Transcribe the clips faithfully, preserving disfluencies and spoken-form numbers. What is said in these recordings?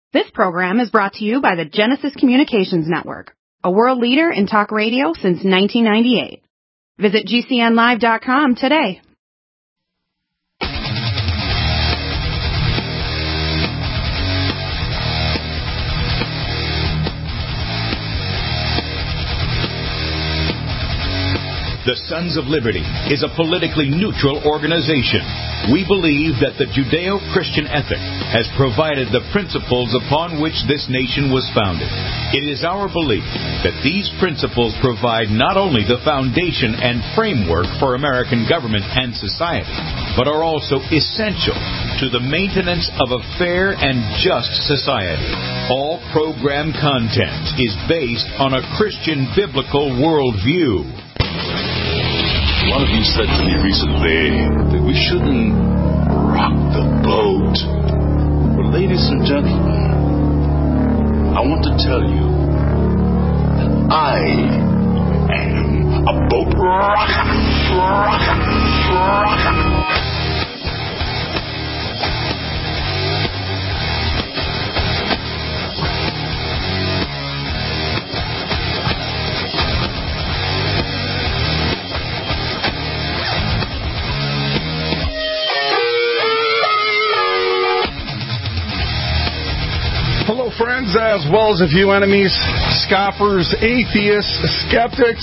This program is brought to you by the Genesis Communications Network, a world leader in talk radio since nineteen ninety-eight. Visit G C N live dot com today. The Sons of Liberty is a politically neutral organization. We believe that the Judeo-Christian ethic has provided the principles upon which this nation was founded. It is our belief that these principles provide not only the foundation and framework for American government and society, but are also essential to the maintenance of a fair and just society. All program content is based on a Christian biblical worldview. One of you said to me recently that we shouldn't rock the boat. Well, ladies and gentlemen, I want to tell you that I am a boat rocker, rocker, rocker. Hello, friends, as well as a few enemies, scoffers, atheists, skeptics,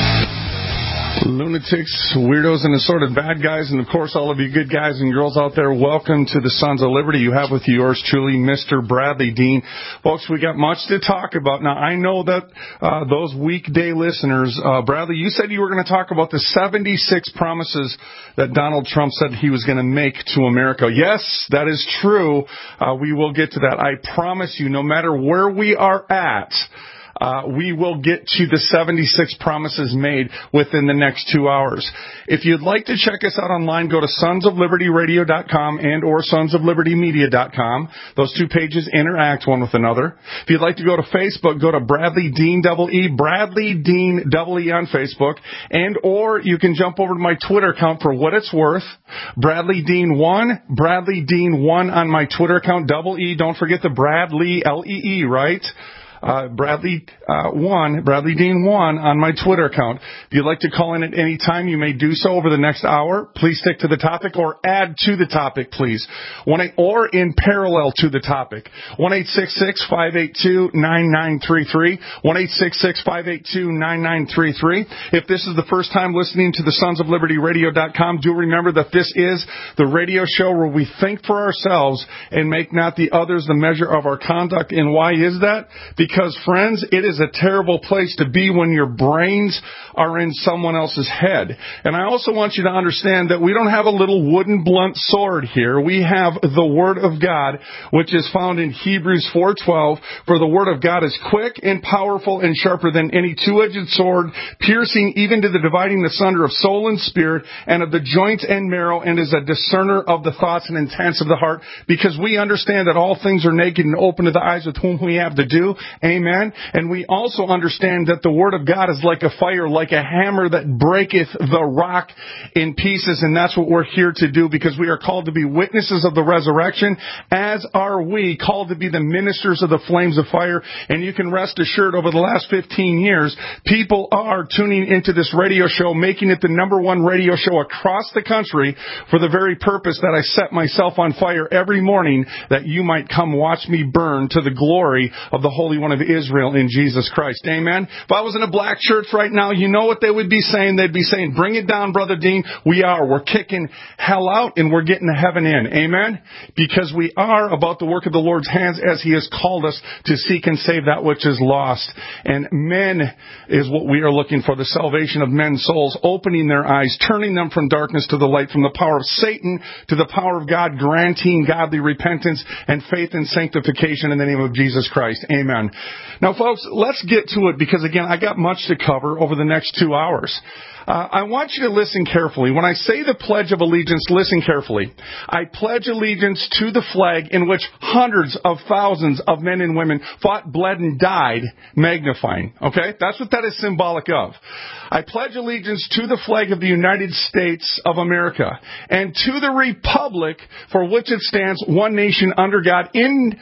lunatics, weirdos, and assorted bad guys, and of course all of you good guys and girls out there. Welcome to the Sons of Liberty. You have with you yours truly, Mister Bradley Dean. Folks, we got much to talk about. Now, I know that uh, those weekday listeners, uh, Bradley, you said you were going to talk about the seventy-six promises that Donald Trump said he was going to make to America. Yes, that is true. Uh, we will get to that. I promise you, no matter where we are at, Uh, we will get to the seventy-six promises made within the next two hours. If you'd like to check us out online, go to sons of liberty radio dot com and or sons of liberty media dot com. Those two pages interact one with another. If you'd like to go to Facebook, go to Bradley Dean double E, Bradley Dean double E on Facebook, and or you can jump over to my Twitter account for what it's worth, Bradley Dean one, Bradley Dean one on my Twitter account, double E. Don't forget the Bradley, L E E, right? Uh, Bradley uh, one, Bradley Dean one on my Twitter account. If you'd like to call in at any time, you may do so over the next hour. Please stick to the topic or add to the topic, please. One eight, or in parallel to the topic. one eight six six, five eight two, nine nine three three. one eight six six, five eight two, nine nine three three. If this is the first time listening to the sons of liberty radio dot com, do remember that this is the radio show where we think for ourselves and make not the others the measure of our conduct. And why is that? Because Because, friends, it is a terrible place to be when your brains are in someone else's head. And I also want you to understand that we don't have a little wooden blunt sword here. We have the Word of God, which is found in Hebrews four twelve. For the Word of God is quick and powerful and sharper than any two-edged sword, piercing even to the dividing asunder of soul and spirit and of the joints and marrow, and is a discerner of the thoughts and intents of the heart. Because we understand that all things are naked and open to the eyes with whom we have to do. Amen. And we also understand that the Word of God is like a fire, like a hammer that breaketh the rock in pieces. And that's what we're here to do, because we are called to be witnesses of the resurrection, as are we called to be the ministers of the flames of fire. And you can rest assured, over the last fifteen years, people are tuning into this radio show, making it the number one radio show across the country for the very purpose that I set myself on fire every morning, that you might come watch me burn to the glory of the Holy One of Israel in Jesus Christ. Amen. If I was in a black church right now, you know what they would be saying? They'd be saying, bring it down, Brother Dean. We are. We're kicking hell out and we're getting heaven in. Amen. Because we are about the work of the Lord's hands, as He has called us to seek and save that which is lost. And men is what we are looking for, the salvation of men's souls, opening their eyes, turning them from darkness to the light, from the power of Satan to the power of God, granting godly repentance and faith and sanctification in the name of Jesus Christ. Amen. Now, folks, let's get to it, because, again, I got much to cover over the next two hours. Uh, I want you to listen carefully. When I say the Pledge of Allegiance, listen carefully. I pledge allegiance to the flag in which hundreds of thousands of men and women fought, bled, and died, magnifying. Okay? That's what that is symbolic of. I pledge allegiance to the flag of the United States of America and to the republic for which it stands, one nation under God,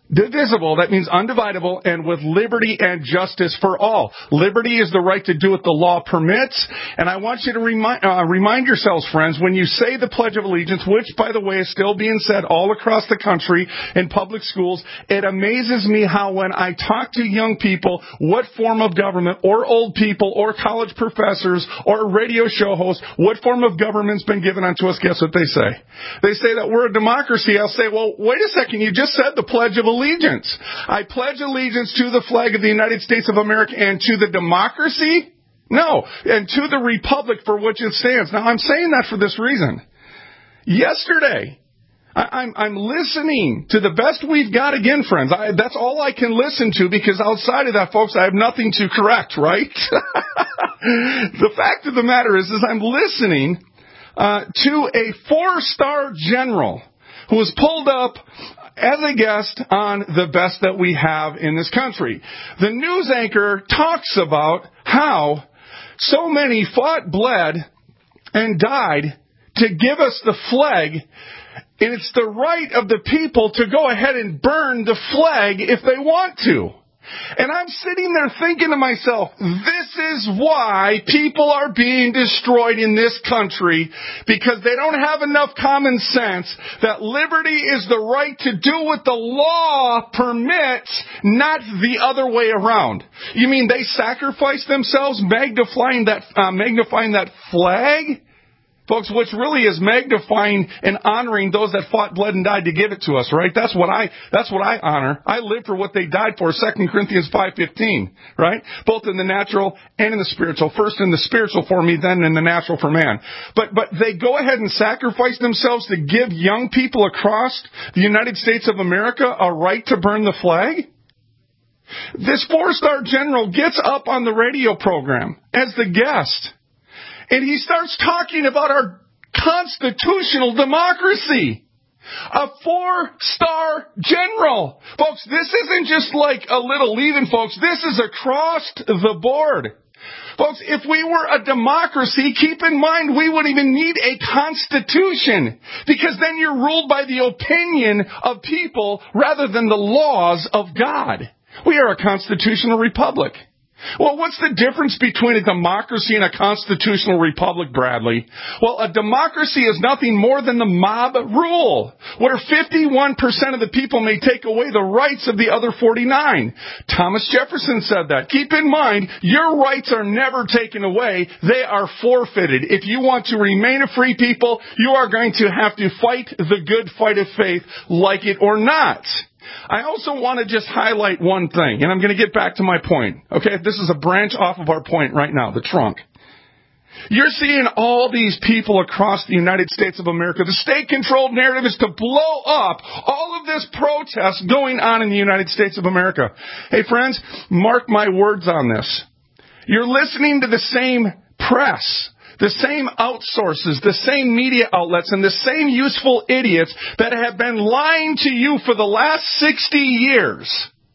Divisible, that means undividable, and with liberty and justice for all. Liberty is the right to do what the law permits. And I want you to remind, uh, remind yourselves, friends, when you say the Pledge of Allegiance, which, by the way, is still being said all across the country in public schools, it amazes me how when I talk to young people, what form of government, or old people, or college professors, or radio show hosts, what form of government's been given unto us, guess what they say? They say that we're a democracy. I'll say, well, wait a second, you just said the Pledge of Allegiance. Allegiance. I pledge allegiance to the flag of the United States of America and to the democracy? No, and to the republic for which it stands. Now, I'm saying that for this reason. Yesterday, I, I'm, I'm listening to the best we've got again, friends. I, that's all I can listen to because outside of that, folks, I have nothing to correct, right? The fact of the matter is, is I'm listening uh, to a four-star general who was pulled up as a guest on The Best That We Have in This Country. The news anchor talks about how so many fought, bled, and died to give us the flag, and it's the right of the people to go ahead and burn the flag if they want to. And I'm sitting there thinking to myself, this is why people are being destroyed in this country, because they don't have enough common sense that liberty is the right to do what the law permits, not the other way around. You mean they sacrifice themselves magnifying that, uh, magnifying that flag? Folks, which really is magnifying and honoring those that fought, bled, and died to give it to us, right? That's what I, that's what I honor. I live for what they died for, Second Corinthians five fifteen, right? Both in the natural and in the spiritual. First in the spiritual for me, then in the natural for man. But, but they go ahead and sacrifice themselves to give young people across the United States of America a right to burn the flag? This four-star general gets up on the radio program as the guest. And he starts talking about our constitutional democracy. A four-star general. Folks, this isn't just like a little leaving, folks. This is across the board. Folks, if we were a democracy, keep in mind we wouldn't even need a constitution, because then you're ruled by the opinion of people rather than the laws of God. We are a constitutional republic. Well, what's the difference between a democracy and a constitutional republic, Bradley? Well, a democracy is nothing more than the mob rule, where fifty-one percent of the people may take away the rights of the other forty-nine. Thomas Jefferson said that. Keep in mind, your rights are never taken away. They are forfeited. If you want to remain a free people, you are going to have to fight the good fight of faith, like it or not. I also want to just highlight one thing, and I'm going to get back to my point. Okay, this is a branch off of our point right now, the trunk. You're seeing all these people across the United States of America. The state-controlled narrative is to blow up all of this protest going on in the United States of America. Hey, friends, mark my words on this. You're listening to the same press, the same outsources, the same media outlets, and the same useful idiots that have been lying to you for the last sixty years.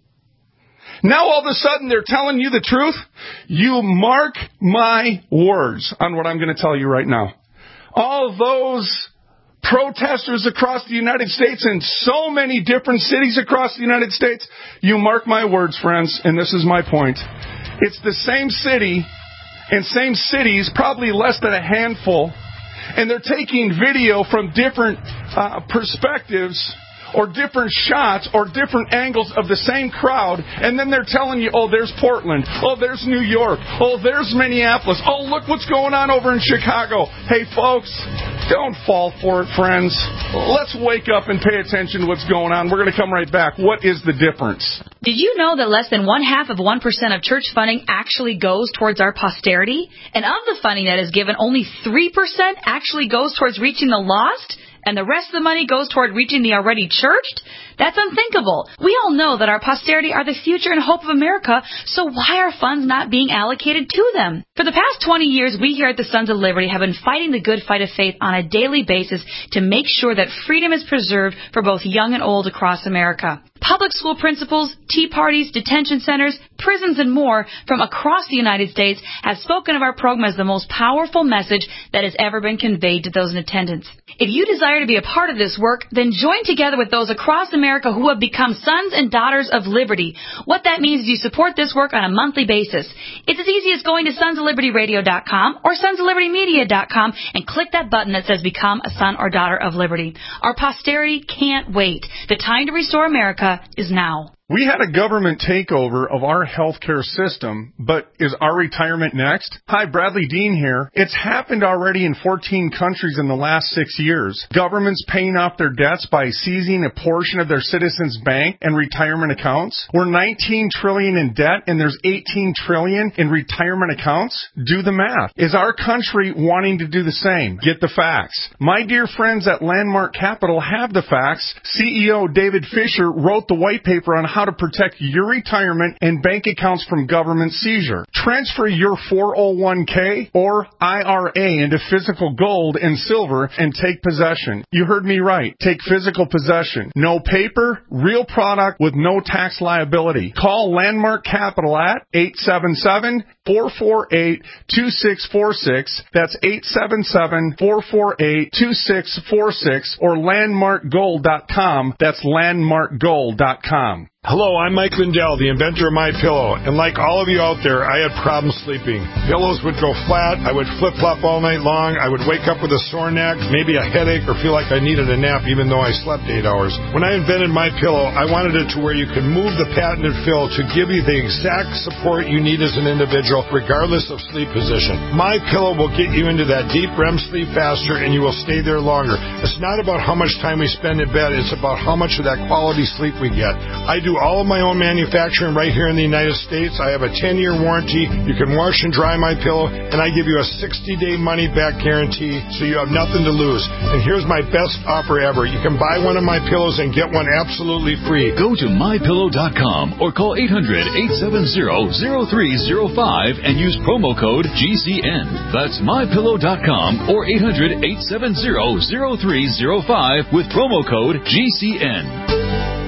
Now all of a sudden they're telling you the truth? You mark my words on what I'm going to tell you right now. All those protesters across the United States in so many different cities across the United States, you mark my words, friends, and this is my point. It's the same city and same cities, probably less than a handful, and they're taking video from different uh, perspectives or different shots or different angles of the same crowd, and then they're telling you, oh, there's Portland, oh, there's New York, oh, there's Minneapolis, oh, look what's going on over in Chicago. Hey, folks, don't fall for it, friends. Let's wake up and pay attention to what's going on. We're going to come right back. What is the difference? Did you know that less than one half of one percent of church funding actually goes towards our posterity? And of the funding that is given, only three percent actually goes towards reaching the lost? And the rest of the money goes toward reaching the already churched? That's unthinkable. We all know that our posterity are the future and hope of America, so why are funds not being allocated to them? For the past twenty years, we here at the Sons of Liberty have been fighting the good fight of faith on a daily basis to make sure that freedom is preserved for both young and old across America. Public school principals, tea parties, detention centers, prisons, and more from across the United States have spoken of our program as the most powerful message that has ever been conveyed to those in attendance. If you desire to be a part of this work, then join together with those across America who have become sons and daughters of liberty. What that means is you support this work on a monthly basis. It's as easy as going to sons of liberty radio dot com or sons of liberty media dot com and click that button that says Become a Son or Daughter of Liberty. Our posterity can't wait. The time to restore America is now. We had a government takeover of our healthcare system, but is our retirement next? Hi, Bradley Dean here. It's happened already in fourteen countries in the last six years. Governments paying off their debts by seizing a portion of their citizens' bank and retirement accounts. We're nineteen trillion dollars in debt and there's eighteen trillion dollars in retirement accounts. Do the math. Is our country wanting to do the same? Get the facts. My dear friends at Landmark Capital have the facts. C E O David Fisher wrote the white paper on how to protect your retirement and bank accounts from government seizure. Transfer your four oh one k or I R A into physical gold and silver and take possession. You heard me right. Take physical possession. No paper, real product with no tax liability. Call Landmark Capital at eight seven seven, four four eight, two six four six. That's eight seven seven, four four eight, two six four six or landmark gold dot com. That's landmark gold dot com. Hello, I'm Mike Lindell, the inventor of MyPillow, and like all of you out there, I had problems sleeping. Pillows would go flat, I would flip-flop all night long, I would wake up with a sore neck, maybe a headache, or feel like I needed a nap even though I slept eight hours. When I invented MyPillow, I wanted it to where you could move the patented fill to give you the exact support you need as an individual, regardless of sleep position. MyPillow will get you into that deep R E M sleep faster, and you will stay there longer. It's not about how much time we spend in bed, it's about how much of that quality sleep we get. I do all of my own manufacturing right here in the United States. I have a ten-year warranty. You can wash and dry my pillow, and I give you a sixty-day money-back guarantee, so you have nothing to lose. And here's my best offer ever. You can buy one of my pillows and get one absolutely free. Go to my pillow dot com or call eight hundred, eight seven zero, zero three zero five and use promo code G C N. That's my pillow dot com or eight hundred, eight seven zero, zero three zero five with promo code G C N.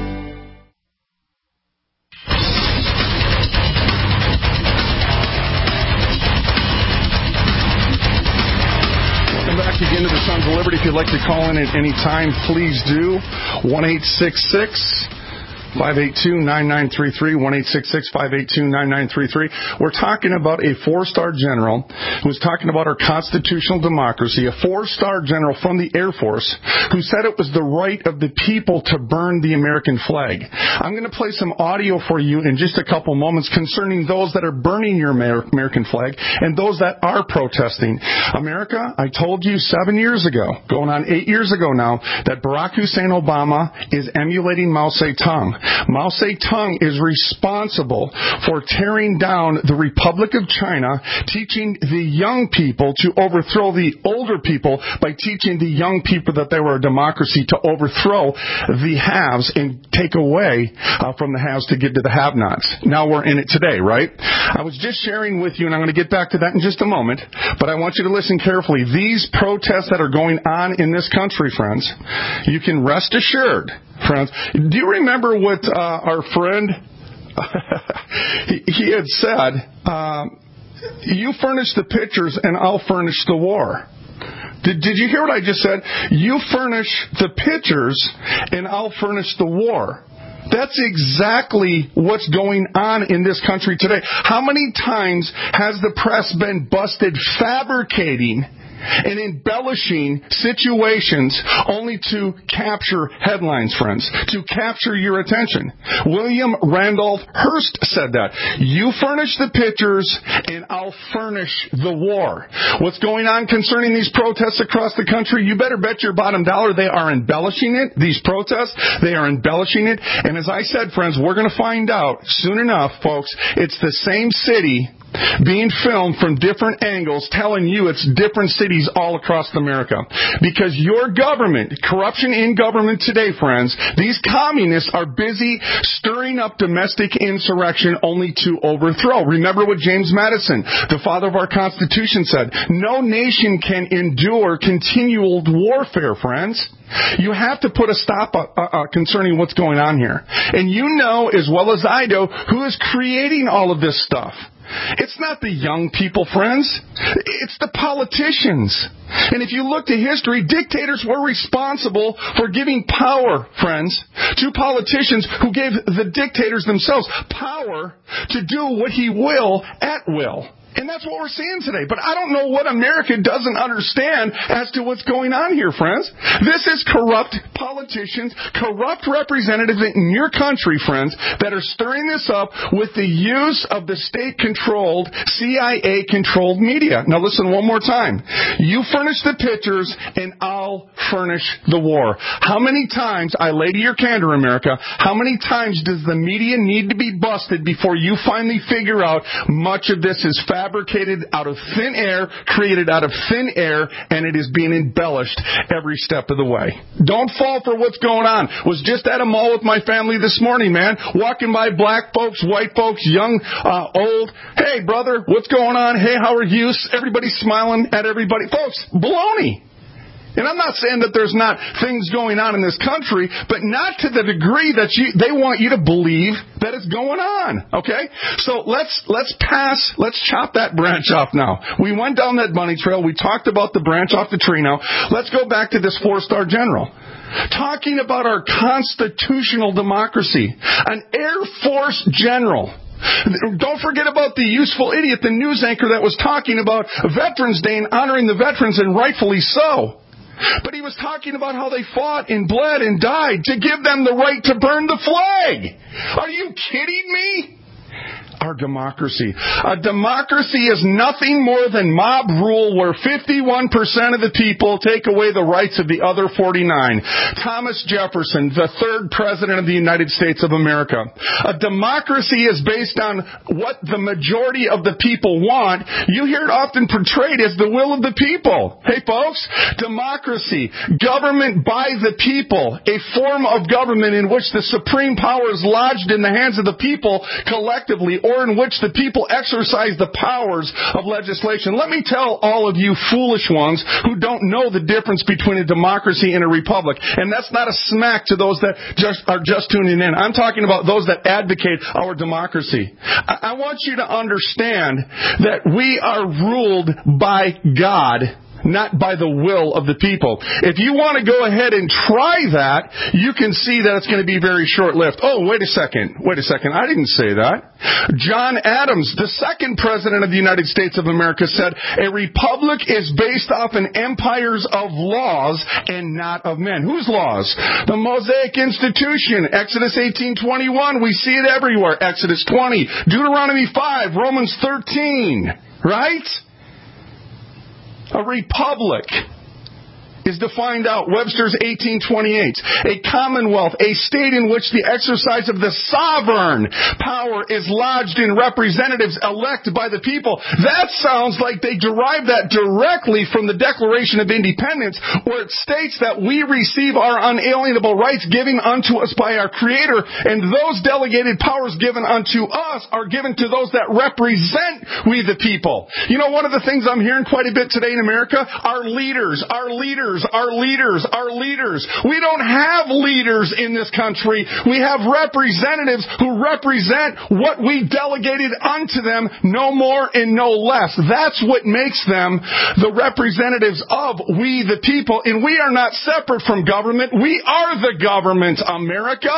Into the Sons of Liberty. If you'd like to call in at any time, please do. one eight six six, five eight two, nine nine three three, one eight six six, five eight two, nine nine three three. We're talking about a four-star general who was talking about our constitutional democracy, a four-star general from the Air Force who said it was the right of the people to burn the American flag. I'm going to play some audio for you in just a couple moments concerning those that are burning your American flag and those that are protesting. America, I told you seven years ago, going on eight years ago now, that Barack Hussein Obama is emulating Mao Zedong. Mao Zedong is responsible for tearing down the Republic of China, teaching the young people to overthrow the older people by teaching the young people that they were a democracy to overthrow the haves and take away uh, from the haves to give to the have-nots. Now we're in it today, right? I was just sharing with you, and I'm going to get back to that in just a moment, but I want you to listen carefully. These protests that are going on in this country, friends, you can rest assured, friends. Do you remember what uh, our friend, he, he had said, uh, you furnish the pictures and I'll furnish the war. Did, did you hear what I just said? You furnish the pictures and I'll furnish the war. That's exactly what's going on in this country today. How many times has the press been busted fabricating and embellishing situations only to capture headlines, friends, to capture your attention? William Randolph Hearst said that. You furnish the pictures and I'll furnish the war. What's going on concerning these protests across the country? You better bet your bottom dollar they are embellishing it. These protests, they are embellishing it. And as I said, friends, we're going to find out soon enough, folks, it's the same city being filmed from different angles telling you it's different cities all across America. Because your government, corruption in government today, friends, these communists are busy stirring up domestic insurrection only to overthrow. Remember what James Madison, the father of our Constitution, said. No nation can endure continual warfare, friends. You have to put a stop uh, uh, concerning what's going on here. And you know as well as I do who is creating all of this stuff. It's not the young people, friends. It's the politicians. And if you look to history, dictators were responsible for giving power, friends, to politicians who gave the dictators themselves power to do what he will at will. And that's what we're seeing today. But I don't know what America doesn't understand as to what's going on here, friends. This is corrupt politicians, corrupt representatives in your country, friends, that are stirring this up with the use of the state-controlled, C I A-controlled media. Now listen one more time. You furnish the pictures, and I'll furnish the war. How many times, I lay to your candor, America, how many times does the media need to be busted before you finally figure out much of this is fabricated? Fabricated out of thin air, created out of thin air, and it is being embellished every step of the way. Don't fall for what's going on. Was just at a mall with my family this morning, man. Walking by black folks, white folks, young, uh, old. Hey, brother, what's going on? Hey, how are you? Everybody's smiling at everybody. Folks, baloney. And I'm not saying that there's not things going on in this country, but not to the degree that you, they want you to believe that it's going on. Okay? So let's, let's pass, let's chop that branch off now. We went down that bunny trail. We talked about the branch off the tree now. Let's go back to this four-star general. Talking about our constitutional democracy. An Air Force general. Don't forget about the useful idiot, the news anchor that was talking about Veterans Day and honoring the veterans, and rightfully so. But he was talking about how they fought and bled and died to give them the right to burn the flag. Are you kidding me? Our democracy. A democracy is nothing more than mob rule where fifty-one percent of the people take away the rights of the other forty-nine. Thomas Jefferson, the third president of the United States of America. A democracy is based on what the majority of the people want. You hear it often portrayed as the will of the people. Hey folks, democracy, government by the people, a form of government in which the supreme power is lodged in the hands of the people collectively, or in which the people exercise the powers of legislation. Let me tell all of you foolish ones who don't know the difference between a democracy and a republic. And that's not a smack to those that just are just tuning in. I'm talking about those that advocate our democracy. I, I want you to understand that we are ruled by God, not by the will of the people. If you want to go ahead and try that, you can see that it's going to be very short-lived. Oh, wait a second. Wait a second. I didn't say that. John Adams, the second president of the United States of America, said, a republic is based off an empires of laws and not of men. Whose laws? The Mosaic Institution, Exodus eighteen twenty-one. We see it everywhere. Exodus twenty, Deuteronomy five, Romans thirteen. Right? A republic is defined out. Webster's eighteen twenty-eight. A commonwealth, a state in which the exercise of the sovereign power is lodged in representatives elected by the people. That sounds like they derive that directly from the Declaration of Independence, where it states that we receive our unalienable rights given unto us by our Creator, and those delegated powers given unto us are given to those that represent we the people. You know, one of the things I'm hearing quite a bit today in America, our leaders, our leaders, Our leaders, our leaders. We don't have leaders in this country. We have representatives who represent what we delegated unto them, no more and no less. That's what makes them the representatives of we the people. And we are not separate from government. We are the government, America.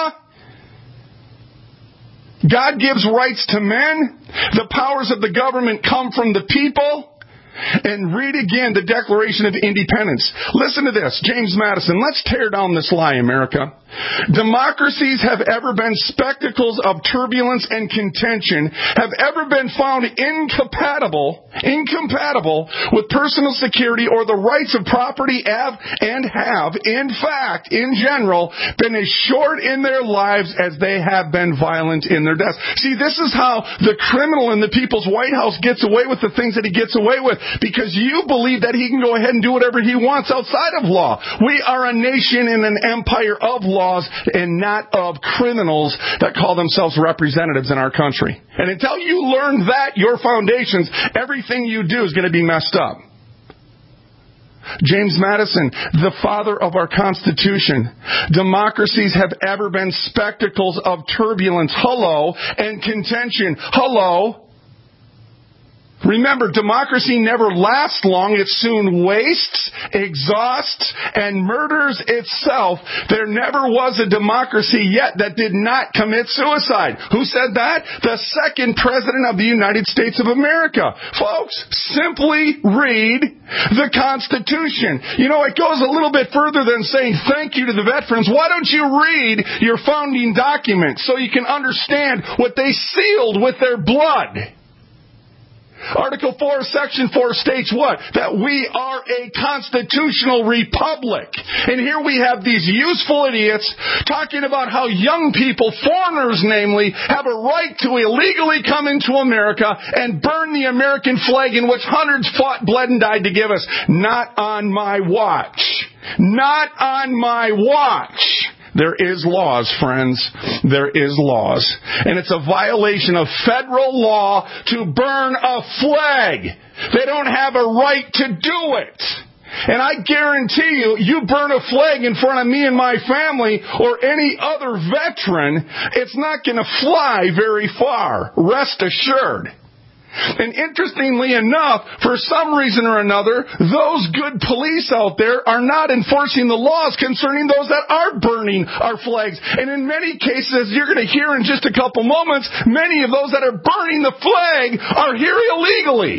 God gives rights to men. The powers of the government come from the people. and read again the Declaration of Independence. Listen to this. James Madison. Let's tear down this lie, America. Democracies have ever been spectacles of turbulence and contention, have ever been found incompatible, incompatible with personal security or the rights of property have and have, in fact, in general, been as short in their lives as they have been violent in their deaths. See, this is how the criminal in the People's White House gets away with the things that he gets away with, because you believe that he can go ahead and do whatever he wants outside of law. We are a nation in an empire of laws and not of criminals that call themselves representatives in our country. And until you learn that, your foundations, everything you do is going to be messed up. James Madison, the father of our Constitution. Democracies have ever been spectacles of turbulence, hello, and contention, hello. Remember, democracy never lasts long. It soon wastes, exhausts, and murders itself. There never was a democracy yet that did not commit suicide. Who said that? The second president of the United States of America. Folks, simply read the Constitution. You know, it goes a little bit further than saying thank you to the veterans. Why don't you read your founding documents so you can understand what they sealed with their blood? Article four, Section four states what? That we are a constitutional republic. And here we have these useful idiots talking about how young people, foreigners namely, have a right to illegally come into America and burn the American flag in which hundreds fought, bled, and died to give us. Not on my watch. Not on my watch. There is laws, friends. There is laws. And it's a violation of federal law to burn a flag. They don't have a right to do it. And I guarantee you, you burn a flag in front of me and my family or any other veteran, it's not going to fly very far. Rest assured. And interestingly enough, for some reason or another, those good police out there are not enforcing the laws concerning those that are burning our flags. And in many cases, as you're going to hear in just a couple moments, many of those that are burning the flag are here illegally.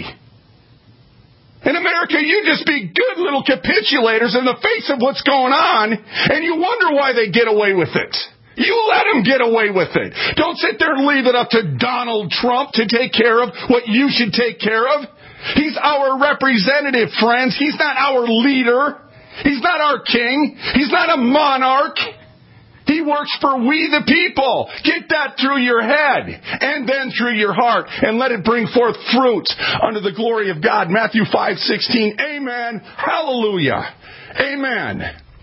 In America, you just be good little capitulators in the face of what's going on, and you wonder why they get away with it. You let them get away with it. Don't sit there and leave it up to Donald Trump to take care of what you should take care of. He's our representative, friends. He's not our leader. He's not our king. He's not a monarch. He works for we the people. Get that through your head and then through your heart, and let it bring forth fruit unto the glory of God. Matthew five sixteen. Amen. Hallelujah. Amen.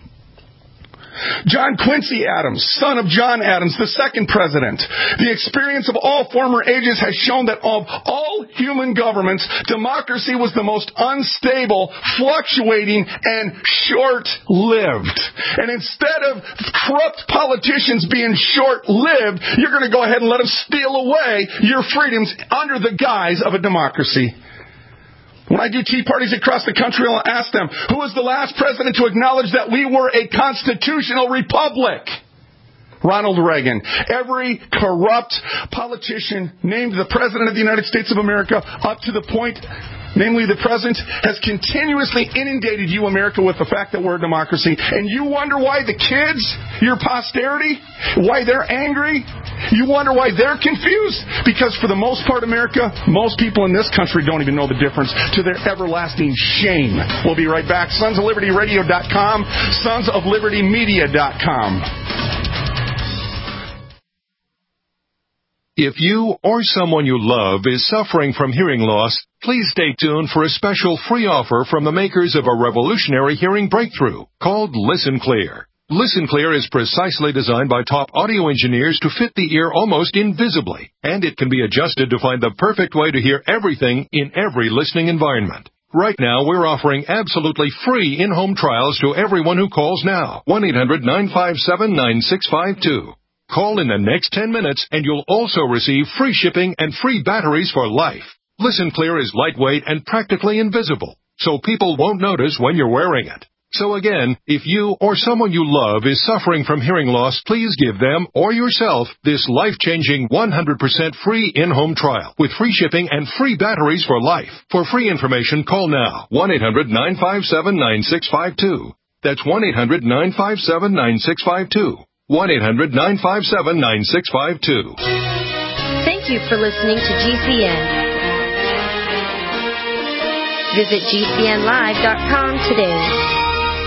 John Quincy Adams, son of John Adams, the second president. The experience of all former ages has shown that of all human governments, democracy was the most unstable, fluctuating, and short-lived. And instead of corrupt politicians being short-lived, you're going to go ahead and let them steal away your freedoms under the guise of a democracy. When I do tea parties across the country, I'll ask them, who was the last president to acknowledge that we were a constitutional republic? Ronald Reagan. Every corrupt politician named the President of the United States of America up to the point, namely the President, has continuously inundated you, America, with the fact that we're a democracy. And you wonder why the kids, your posterity, why they're angry? You wonder why they're confused? Because for the most part, America, most people in this country don't even know the difference, to their everlasting shame. We'll be right back. Sons of Liberty Radio dot com, Sons of Liberty Media dot com. If you or someone you love is suffering from hearing loss, please stay tuned for a special free offer from the makers of a revolutionary hearing breakthrough called Listen Clear. Listen Clear is precisely designed by top audio engineers to fit the ear almost invisibly, and it can be adjusted to find the perfect way to hear everything in every listening environment. Right now, we're offering absolutely free in-home trials to everyone who calls now. one eight hundred nine five seven nine six five two. Call in the next ten minutes and you'll also receive free shipping and free batteries for life. Listen Clear is lightweight and practically invisible, so people won't notice when you're wearing it. So again, if you or someone you love is suffering from hearing loss, please give them or yourself this life-changing one hundred percent free in-home trial with free shipping and free batteries for life. For free information, call now. one eight hundred nine five seven nine six five two. That's one eight hundred nine five seven nine six five two. one eight hundred nine five seven nine six five two. Thank you for listening to G C N. Visit G C N live dot com today.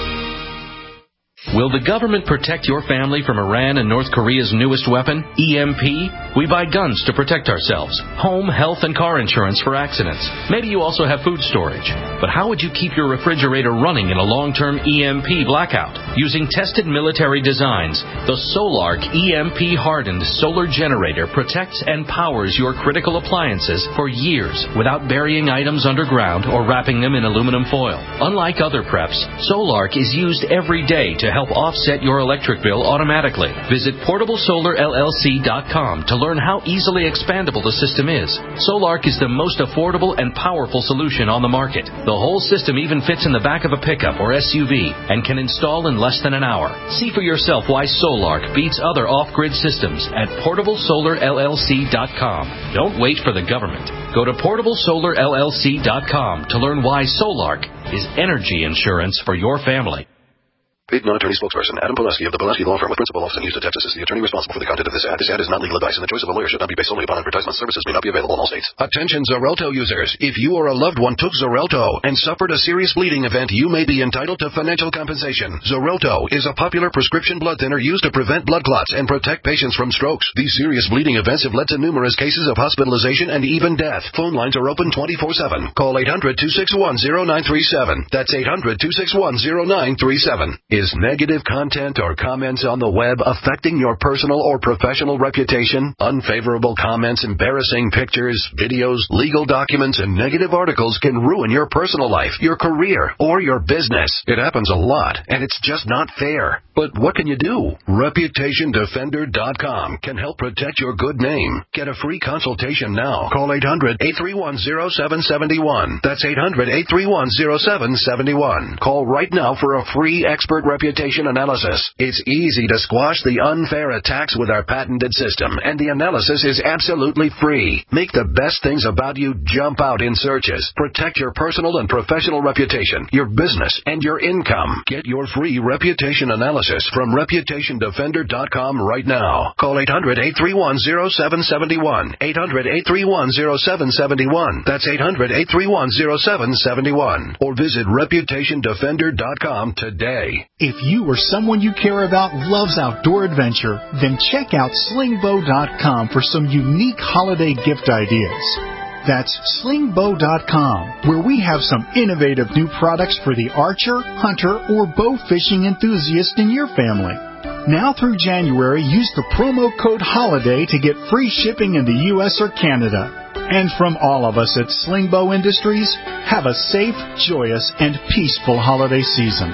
Will the government protect your family from Iran and North Korea's newest weapon, E M P? We buy guns to protect ourselves, home, health, and car insurance for accidents. Maybe you also have food storage. But how would you keep your refrigerator running in a long-term E M P blackout? Using tested military designs, the Solark E M P-hardened solar generator protects and powers your critical appliances for years without burying items underground or wrapping them in aluminum foil. Unlike other preps, Solark is used every day to help offset your electric bill automatically. Visit portable solar L L C dot com to learn how easily expandable the system is. Solark is the most affordable and powerful solution on the market. The whole system even fits in the back of a pickup or S U V and can install in less than an hour. See for yourself why Solark beats other off-grid systems at portable solar L L C dot com. Don't wait for the government. Go to portable solar L L C dot com to learn why Solark is energy insurance for your family. Paid non-attorney spokesperson Adam Pulaski of the Pulaski Law Firm with principal office in Houston, Texas is the attorney responsible for the content of this ad. This ad is not legal advice, and the choice of a lawyer should not be based solely upon advertisement. Services may not be available in all states. Attention Xarelto users. If you or a loved one took Xarelto and suffered a serious bleeding event, you may be entitled to financial compensation. Xarelto is a popular prescription blood thinner used to prevent blood clots and protect patients from strokes. These serious bleeding events have led to numerous cases of hospitalization and even death. Phone lines are open twenty-four seven. Call eight hundred two six one zero nine three seven. That's eight hundred two six one zero nine three seven. Is negative content or comments on the web affecting your personal or professional reputation? Unfavorable comments, embarrassing pictures, videos, legal documents, and negative articles can ruin your personal life, your career, or your business. It happens a lot, and it's just not fair. But what can you do? Reputation Defender dot com can help protect your good name. Get a free consultation now. Call eight hundred eight three one zero seven seven one. That's eight hundred eight three one zero seven seven one. Call right now for a free expert reputation analysis. It's easy to squash the unfair attacks with our patented system, and the analysis is absolutely free. Make the best things about you jump out in searches. Protect your personal and professional reputation, your business, and your income. Get your free reputation analysis from reputation defender dot com right now. Call eight hundred eight three one zero seven seven one. eight hundred eight three one zero seven seven one. That's eight hundred eight three one zero seven seven one. Or visit reputation defender dot com today. If you or someone you care about loves outdoor adventure, then check out sling bow dot com for some unique holiday gift ideas. That's sling bow dot com, where we have some innovative new products for the archer, hunter, or bow fishing enthusiast in your family. Now through January, use the promo code HOLIDAY to get free shipping in the U S or Canada. And from all of us at Sling Bow Industries, have a safe, joyous, and peaceful holiday season.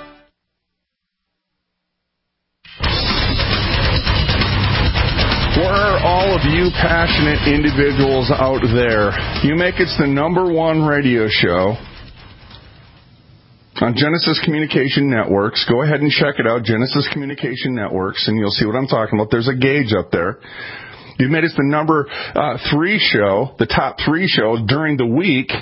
For all of you passionate individuals out there, you make it the number one radio show on Genesis Communication Networks. Go ahead and check it out, Genesis Communication Networks, and you'll see what I'm talking about. There's a gauge up there. You made us the number uh, three show, the top three show during the week.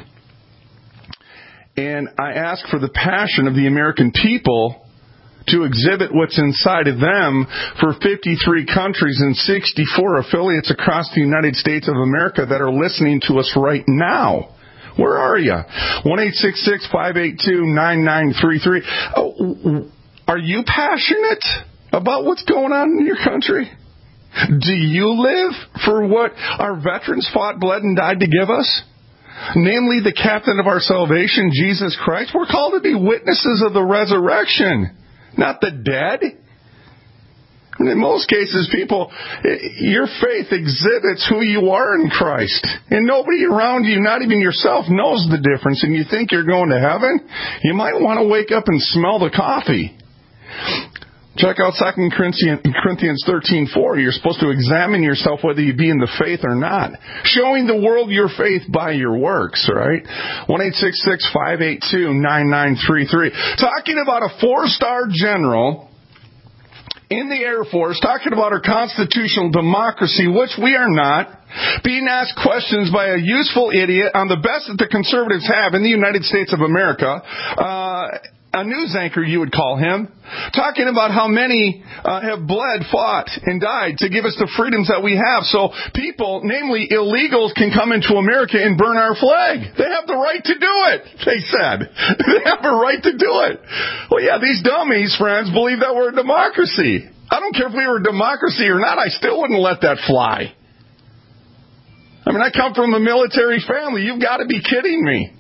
And I ask for the passion of the American people to exhibit what's inside of them for fifty-three countries and sixty-four affiliates across the United States of America that are listening to us right now. Where are you? one eight six six five eight two nine nine three three. Oh, are you passionate about what's going on in your country? Do you live for what our veterans fought, bled, and died to give us? Namely, the captain of our salvation, Jesus Christ. We're called to be witnesses of the resurrection, not the dead. And in most cases, people, your faith exhibits who you are in Christ. And nobody around you, not even yourself, knows the difference. And you think you're going to heaven? You might want to wake up and smell the coffee. Check out Second Corinthians thirteen four. You're supposed to examine yourself whether you be in the faith or not. Showing the world your faith by your works, right? one eight six six, five eight two, nine nine three three. Talking about a four-star general in the Air Force, talking about our constitutional democracy, which we are not, being asked questions by a useful idiot on the best that the conservatives have in the United States of America, uh, a news anchor, you would call him, talking about how many uh, have bled, fought, and died to give us the freedoms that we have. So people, namely illegals, can come into America and burn our flag. They have the right to do it, they said. They have a right to do it. Well, yeah, these dummies, friends, believe that we're a democracy. I don't care if we were a democracy or not, I still wouldn't let that fly. I mean, I come from a military family. You've got to be kidding me.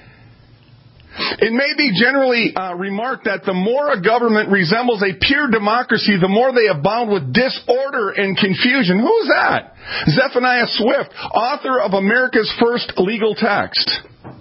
It may be generally uh, remarked that the more a government resembles a pure democracy, the more they abound with disorder and confusion. Who's that? Zephaniah Swift, author of America's first legal text.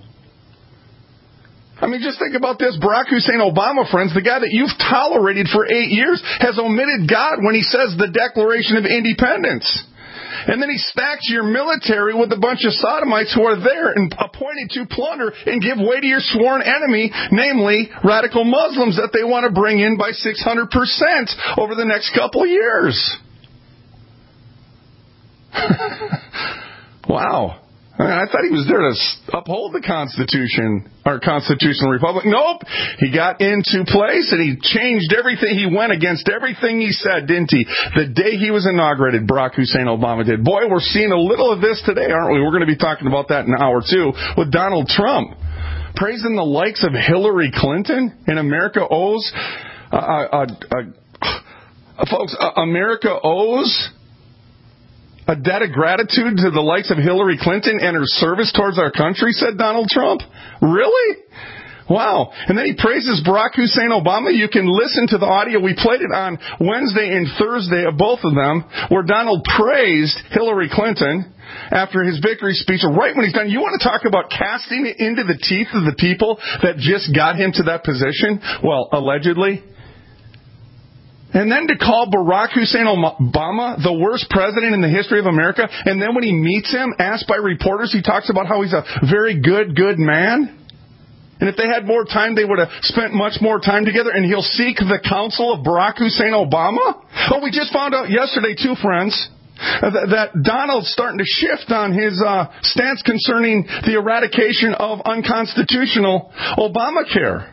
I mean, just think about this. Barack Hussein Obama, friends, the guy that you've tolerated for eight years, has omitted God when he says the Declaration of Independence. And then he stacks your military with a bunch of sodomites who are there and appointed to plunder and give way to your sworn enemy, namely radical Muslims that they want to bring in by six hundred percent over the next couple of years. Wow. I thought he was there to uphold the Constitution, our constitutional republic. Nope. He got into place and he changed everything. He went against everything he said, didn't he? The day he was inaugurated, Barack Hussein Obama did. Boy, we're seeing a little of this today, aren't we? We're going to be talking about that in hour two with Donald Trump. Praising the likes of Hillary Clinton, and America owes, uh, uh, uh, uh, folks, uh, America owes a debt of gratitude to the likes of Hillary Clinton and her service towards our country, said Donald Trump. Really? Wow. And then he praises Barack Hussein Obama. You can listen to the audio. We played it on Wednesday and Thursday of both of them, where Donald praised Hillary Clinton after his victory speech, right when he's done. You want to talk about casting it into the teeth of the people that just got him to that position? Well, allegedly. And then to call Barack Hussein Obama the worst president in the history of America, and then when he meets him, asked by reporters, he talks about how he's a very good, good man. And if they had more time, they would have spent much more time together, and he'll seek the counsel of Barack Hussein Obama? Oh, we just found out yesterday, too, friends, that Donald's starting to shift on his uh, stance concerning the eradication of unconstitutional Obamacare.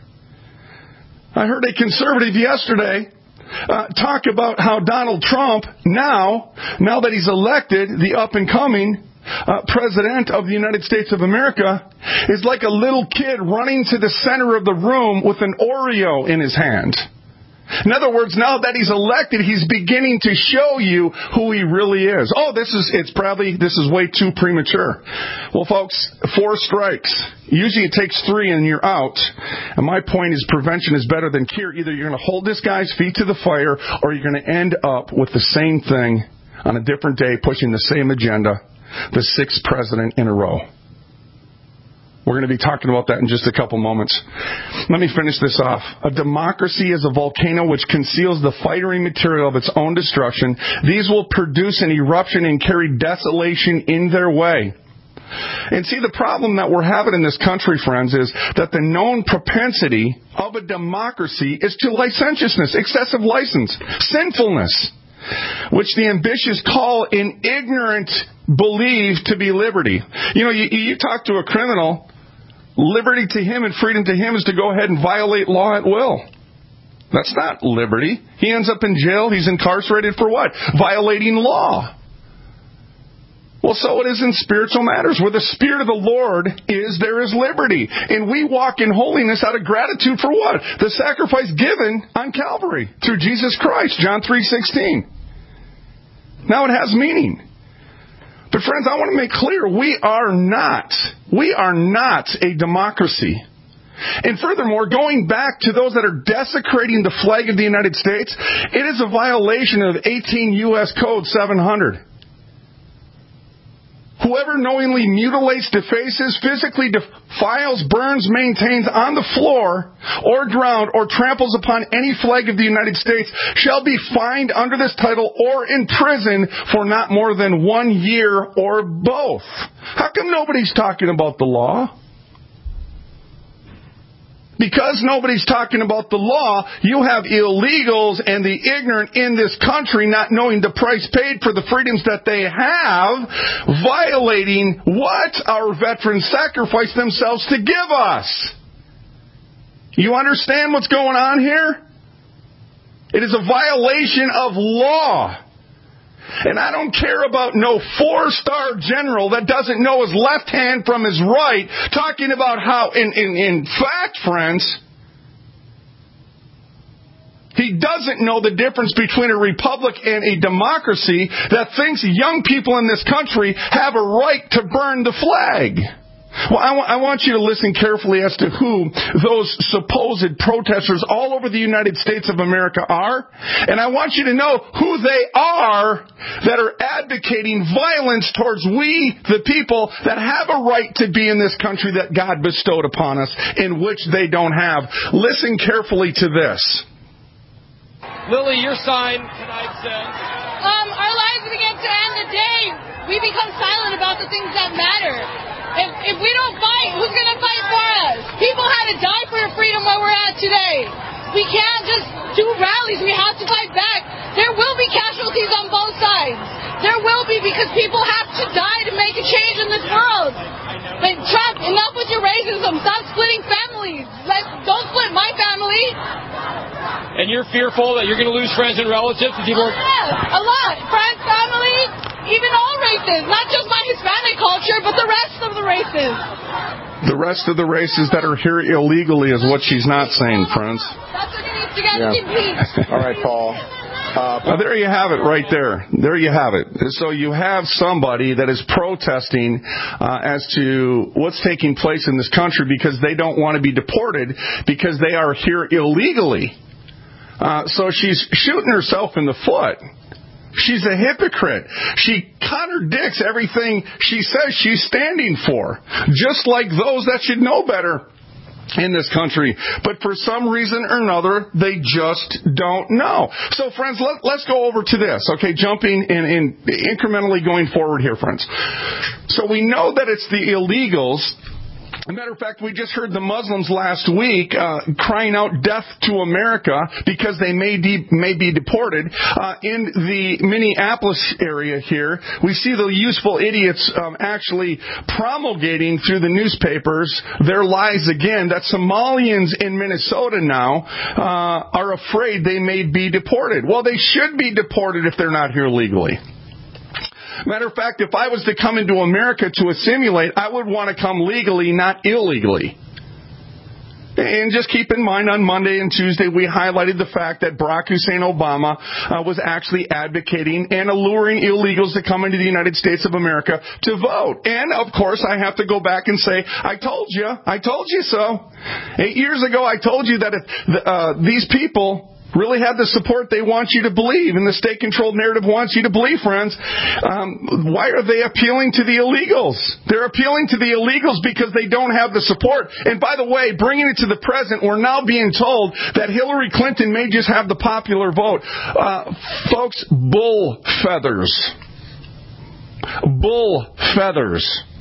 I heard a conservative yesterday Uh, talk about how Donald Trump, now, now that he's elected, the up-and-coming uh, president of the United States of America, is like a little kid running to the center of the room with an Oreo in his hand. In other words, now that he's elected, he's beginning to show you who he really is. Oh, this is, it's probably, this is way too premature. Well, folks, four strikes. Usually it takes three and you're out. And my point is prevention is better than cure. Either you're going to hold this guy's feet to the fire, or you're going to end up with the same thing on a different day, pushing the same agenda, the sixth president in a row. We're going to be talking about that in just a couple moments. Let me finish this off. A democracy is a volcano which conceals the fiery material of its own destruction. These will produce an eruption and carry desolation in their way. And see, the problem that we're having in this country, friends, is that the known propensity of a democracy is to licentiousness, excessive license, sinfulness, which the ambitious call in ignorant believe to be liberty. You know, you, you talk to a criminal, liberty to him and freedom to him is to go ahead and violate law at will. That's not liberty. He ends up in jail. He's incarcerated for what? Violating law. Well, so it is in spiritual matters. Where the Spirit of the Lord is, there is liberty. And we walk in holiness out of gratitude for what? The sacrifice given on Calvary through Jesus Christ, John three sixteen. Now it has meaning. But friends, I want to make clear, we are not, we are not a democracy. And furthermore, going back to those that are desecrating the flag of the United States, it is a violation of eighteen U S Code seven hundred. Whoever knowingly mutilates, defaces, physically defiles, burns, maintains on the floor, or drowned, or tramples upon any flag of the United States shall be fined under this title or in prison for not more than one year or both. How come nobody's talking about the law? Because nobody's talking about the law, you have illegals and the ignorant in this country not knowing the price paid for the freedoms that they have, violating what our veterans sacrificed themselves to give us. You understand what's going on here? It is a violation of law. And I don't care about no four-star general that doesn't know his left hand from his right, talking about how, in, in, in fact, friends, he doesn't know the difference between a republic and a democracy that thinks young people in this country have a right to burn the flag. Well, I, w- I want you to listen carefully as to who those supposed protesters all over the United States of America are. And I want you to know who they are that are advocating violence towards we, the people, that have a right to be in this country that God bestowed upon us, in which they don't have. Listen carefully to this. Lily, your sign tonight says... Um, our lives begin to end the day we become silent about the things that matter. If, if we don't fight, who's going to fight for us? People had to die for the freedom where we're at today. We can't just do rallies. We have to fight back. There will be casualties on both sides. There will be, because people have to die to make a change in this world. But Trump, enough with your racism. Stop splitting families. Like, don't split my family. And you're fearful that you're going to lose friends and relatives? To people? Yeah, a lot. Friends, family, even all races. Not just my Hispanic culture, but the rest of the races. The rest of the races that are here illegally is what she's not saying, friends. That's what needs to get impeached. All right, Paul. Uh, now, there you have it right there. There you have it. So you have somebody that is protesting uh, as to what's taking place in this country because they don't want to be deported because they are here illegally. Uh, so she's shooting herself in the foot. She's a hypocrite. She contradicts everything she says she's standing for, just like those that should know better in this country. But for some reason or another, they just don't know. So, friends, let, let's go over to this, okay, jumping and, and incrementally going forward here, friends. So we know that it's the illegals. As a matter of fact, we just heard the Muslims last week uh, crying out death to America because they may, de- may be deported. Uh, in the Minneapolis area here, we see the useful idiots um, actually promulgating through the newspapers their lies again that Somalians in Minnesota now uh, are afraid they may be deported. Well, they should be deported if they're not here legally. Matter of fact, if I was to come into America to assimilate, I would want to come legally, not illegally. And just keep in mind, on Monday and Tuesday, we highlighted the fact that Barack Hussein Obama uh, was actually advocating and alluring illegals to come into the United States of America to vote. And, of course, I have to go back and say, I told you, I told you so. Eight years ago, I told you that if uh, these people really have the support they want you to believe, and the state-controlled narrative wants you to believe, friends. Um, why are they appealing to the illegals? They're appealing to the illegals because they don't have the support. And by the way, bringing it to the present, we're now being told that Hillary Clinton may just have the popular vote. Uh, folks, bull feathers. Bull feathers.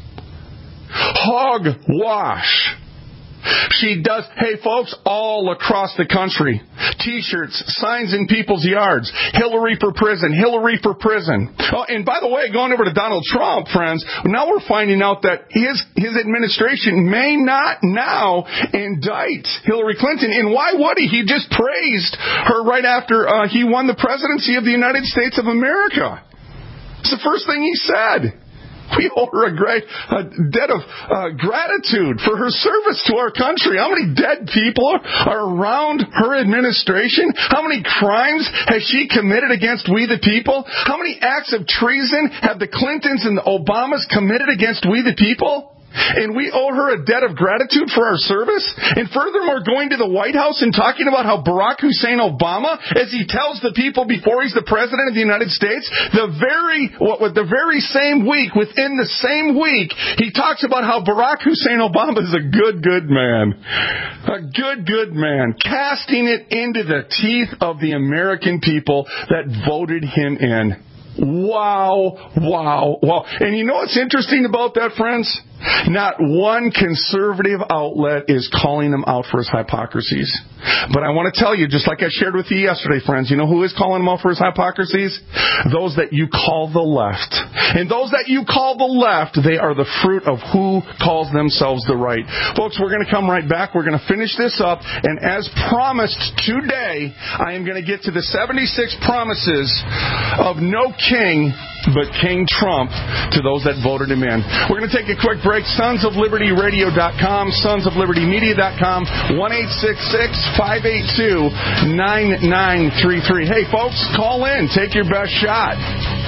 Hogwash. She does, hey folks, all across the country. T-shirts, signs in people's yards. Hillary for prison, Hillary for prison. Oh, and by the way, going over to Donald Trump, friends, now we're finding out that his, his administration may not now indict Hillary Clinton. And why would he? He just praised her right after uh, he won the presidency of the United States of America. It's the first thing he said. We owe her a great a debt of uh, gratitude for her service to our country. How many dead people are around her administration? How many crimes has she committed against we the people? How many acts of treason have the Clintons and the Obamas committed against we the people? And we owe her a debt of gratitude for our service? And furthermore, going to the White House and talking about how Barack Hussein Obama, as he tells the people before he's the president of the United States, the very, what, the very same week, within the same week, he talks about how Barack Hussein Obama is a good, good man. A good, good man. Casting it into the teeth of the American people that voted him in. Wow, wow, wow. And you know what's interesting about that, friends? Not one conservative outlet is calling him out for his hypocrisies. But I want to tell you, just like I shared with you yesterday, friends, you know who is calling him out for his hypocrisies? Those that you call the left. And those that you call the left, they are the fruit of who calls themselves the right. Folks, we're going to come right back. We're going to finish this up. And as promised today, I am going to get to the seventy-six promises of no king but King Trump to those that voted him in. We're going to take a quick break. sons of liberty radio dot com, sons of liberty media dot com, one eight six six, five eight two, nine nine three three. Hey, folks, call in. Take your best shot.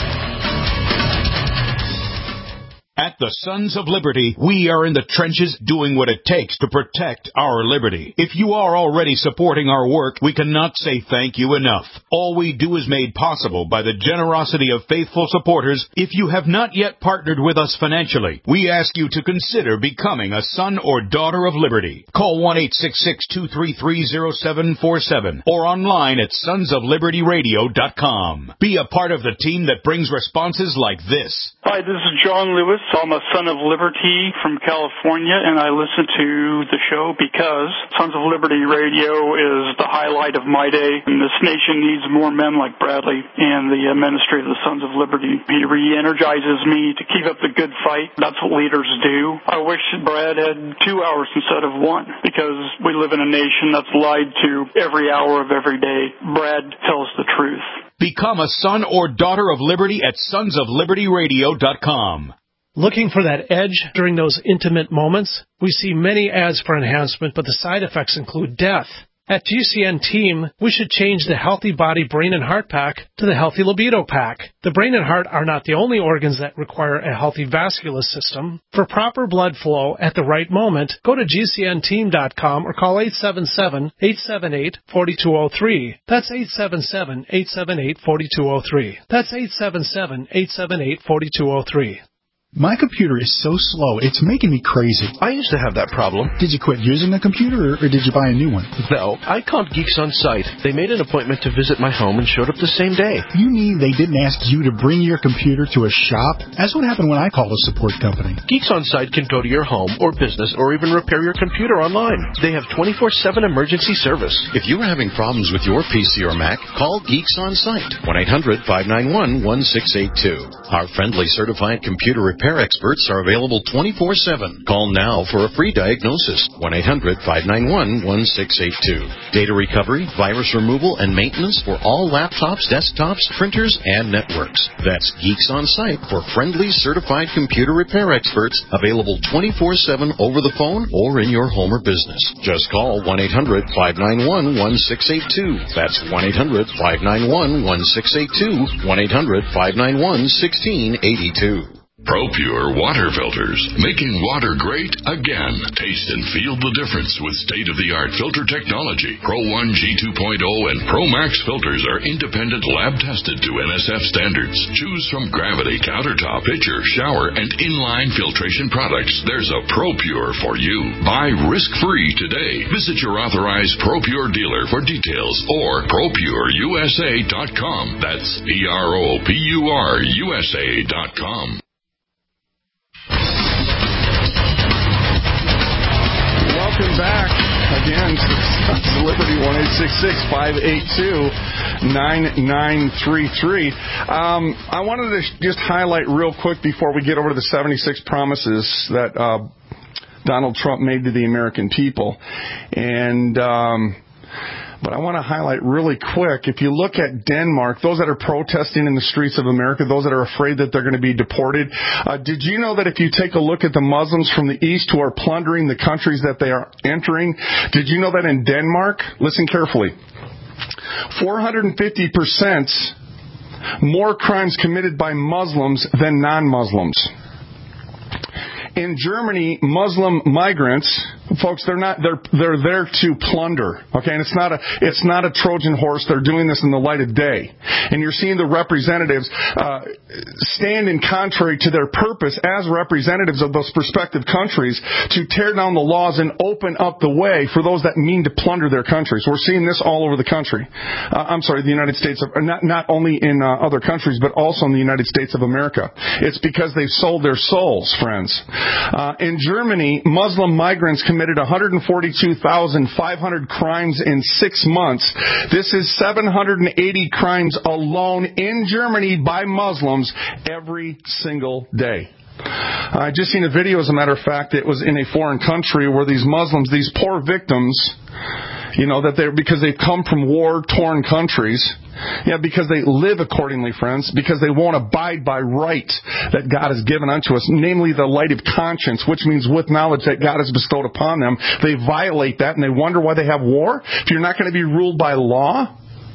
At the Sons of Liberty, we are in the trenches doing what it takes to protect our liberty. If you are already supporting our work, we cannot say thank you enough. All we do is made possible by the generosity of faithful supporters. If you have not yet partnered with us financially, we ask you to consider becoming a son or daughter of liberty. Call one eight six six, two three three, zero seven four seven or online at sons of liberty radio dot com. Be a part of the team that brings responses like this. Hi, this is John Lewis. I'm a Son of Liberty from California, and I listen to the show because Sons of Liberty Radio is the highlight of my day, and this nation needs more men like Bradley and the ministry of the Sons of Liberty. He re-energizes me to keep up the good fight. That's what leaders do. I wish Brad had two hours instead of one, because we live in a nation that's lied to every hour of every day. Brad tells the truth. Become a son or daughter of liberty at sons of liberty radio dot com. Looking for that edge during those intimate moments? We see many ads for enhancement, but the side effects include death. At G C N Team, we should change the Healthy Body Brain and Heart Pack to the Healthy Libido Pack. The brain and heart are not the only organs that require a healthy vascular system. For proper blood flow at the right moment, go to G C N team dot com or call eight seven seven, eight seven eight, four two zero three. That's eight seven seven, eight seven eight, four two zero three. That's eight seven seven, eight seven eight, four two zero three. My computer is so slow, it's making me crazy. I used to have that problem. Did you quit using the computer, or, or did you buy a new one? No, I called Geeks On Site. They made an appointment to visit my home and showed up the same day. You mean they didn't ask you to bring your computer to a shop? That's what happened when I called a support company. Geeks On Site can go to your home or business or even repair your computer online. They have twenty-four seven emergency service. If you are having problems with your P C or Mac, call Geeks On Site, one eight hundred, five nine one, one six eight two. Our friendly certified computer repair experts are available twenty-four seven. Call now for a free diagnosis, one eight hundred, five nine one, one six eight two. Data recovery, virus removal, and maintenance for all laptops, desktops, printers, and networks. That's Geeks On Site for friendly certified computer repair experts, available twenty-four seven over the phone or in your home or business. Just call one eight hundred, five nine one, one six eight two. That's one eight hundred, five nine one, one six eight two, one eight hundred, five nine one, one six eight two. ProPure water filters, making water great again. Taste and feel the difference with state-of-the-art filter technology. Pro one G two point oh and Pro Max filters are independent lab-tested to N S F standards. Choose from Gravity, Countertop, Pitcher, Shower, and Inline filtration products. There's a ProPure for you. Buy risk-free today. Visit your authorized ProPure dealer for details or pro pure U S A dot com. That's P R O P U R U S A dot com. Welcome back again to Sons of Liberty, one eight six six, five eight two, nine nine three three. Um, I wanted to just highlight real quick before we get over to the seventy-six promises that uh, Donald Trump made to the American people. And... Um, But I want to highlight really quick, if you look at Denmark, those that are protesting in the streets of America, those that are afraid that they're going to be deported, uh, did you know that if you take a look at the Muslims from the East who are plundering the countries that they are entering, did you know that in Denmark, listen carefully, four hundred fifty percent more crimes committed by Muslims than non-Muslims? In Germany, Muslim migrants, folks, they're not, they're, they're there to plunder. Okay. And it's not a, it's not a Trojan horse. They're doing this in the light of day. And you're seeing the representatives, uh, stand in contrary to their purpose as representatives of those respective countries to tear down the laws and open up the way for those that mean to plunder their countries. We're seeing this all over the country. Uh, I'm sorry, the United States of, not, not only in uh, other countries, but also in the United States of America. It's because they've sold their souls, friends. Uh, in Germany, Muslim migrants committed one hundred forty-two thousand five hundred crimes in six months. This is seven hundred eighty crimes alone in Germany by Muslims every single day. I just seen a video, as a matter of fact, it was in a foreign country where these Muslims, these poor victims, you know, that they're, because they've come from war-torn countries, yeah, because they live accordingly, friends, because they won't abide by right that God has given unto us, namely the light of conscience, which means with knowledge that God has bestowed upon them. They violate that and they wonder why they have war. If you're not going to be ruled by law,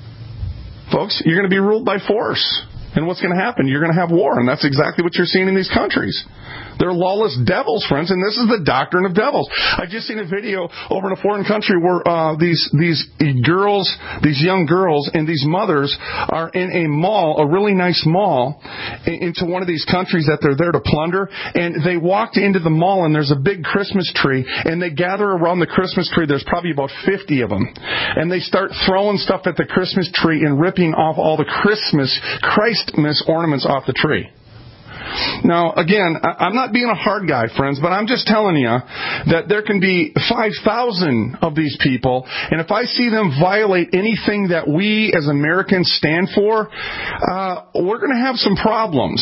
folks, you're going to be ruled by force. And what's going to happen? You're going to have war, and that's exactly what you're seeing in these countries. They're lawless devils, friends, and this is the doctrine of devils. I just seen a video over in a foreign country where uh, these these girls, these young girls, and these mothers are in a mall, a really nice mall, into one of these countries that they're there to plunder, and they walked into the mall, and there's a big Christmas tree, and they gather around the Christmas tree. There's probably about fifty of them, and they start throwing stuff at the Christmas tree and ripping off all the Christmas, Christmas ornaments off the tree. Now, again, I'm not being a hard guy, friends, but I'm just telling you that there can be five thousand of these people, and if I see them violate anything that we as Americans stand for, uh, we're going to have some problems.